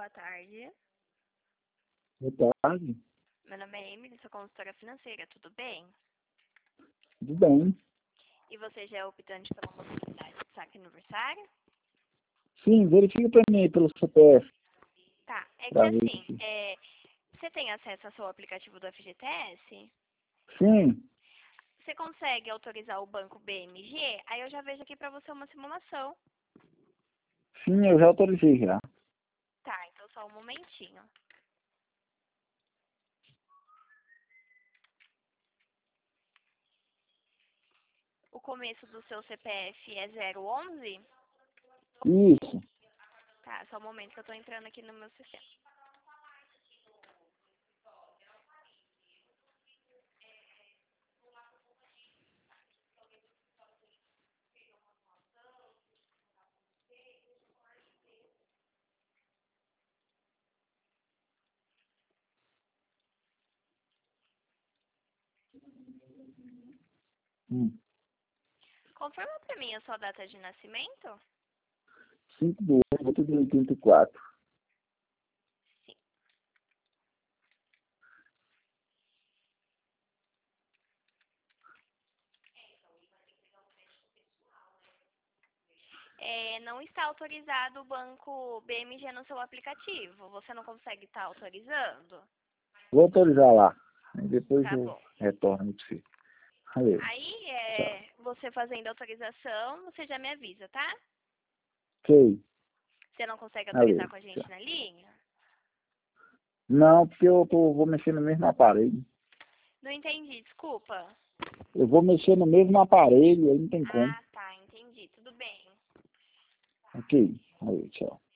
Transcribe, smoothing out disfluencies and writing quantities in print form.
Boa tarde. Boa tarde. Meu nome é Emily, sou consultora financeira, tudo bem? Tudo bem? E você já é optante pela modalidade de saque aniversário? Sim, verifica para mim aí pelo CPF, Tá, é que para ver assim, se... você tem acesso ao seu aplicativo do FGTS? Sim, Você consegue autorizar o banco BMG? Aí eu já vejo aqui pra você uma simulação. sim, eu já autorizei já. Tá, então só um momentinho. O começo do seu CPF é 011? Isso. Tá, só um momento que eu tô entrando aqui no meu sistema. Hum. Confirma pra mim a sua data de nascimento? 5/8/84. Sim. Não está autorizado o banco BMG no seu aplicativo. Você não consegue estar autorizando? Vou autorizar lá. Aí depois Tá eu bom. retorno para você. Valeu. Aí, Tchau. você fazendo a autorização, você já me avisa, tá? Ok. Você não consegue autorizar Valeu. com a gente Tchau. na linha? Não, porque vou mexer no mesmo aparelho. Não entendi, desculpa. Eu vou mexer no mesmo aparelho, aí não tem como. Ah, tá, entendi. Tudo bem. Ok. Valeu, tchau.